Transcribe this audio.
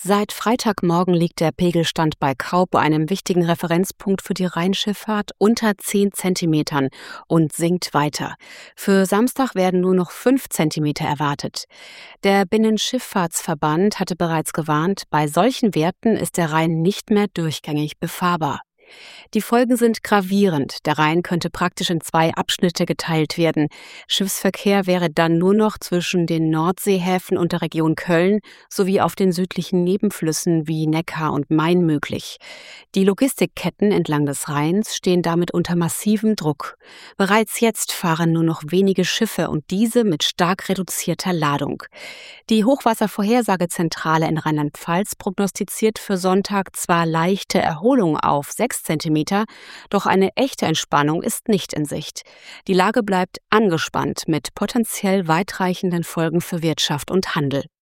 Seit Freitagmorgen liegt der Pegelstand bei Kaup, einem wichtigen Referenzpunkt für die Rheinschifffahrt, unter 10 Zentimetern und sinkt weiter. Für Samstag werden nur noch 5 Zentimeter erwartet. Der Binnenschifffahrtsverband hatte bereits gewarnt, bei solchen Werten ist der Rhein nicht mehr durchgängig befahrbar. Die Folgen sind gravierend. Der Rhein könnte praktisch in 2 Abschnitte geteilt werden. Schiffsverkehr wäre dann nur noch zwischen den Nordseehäfen und der Region Köln sowie auf den südlichen Nebenflüssen wie Neckar und Main möglich. Die Logistikketten entlang des Rheins stehen damit unter massivem Druck. Bereits jetzt fahren nur noch wenige Schiffe und diese mit stark reduzierter Ladung. Die Hochwasservorhersagezentrale in Rheinland-Pfalz prognostiziert für Sonntag zwar leichte Erholung auf 6 Zentimeter, doch eine echte Entspannung ist nicht in Sicht. Die Lage bleibt angespannt mit potenziell weitreichenden Folgen für Wirtschaft und Handel.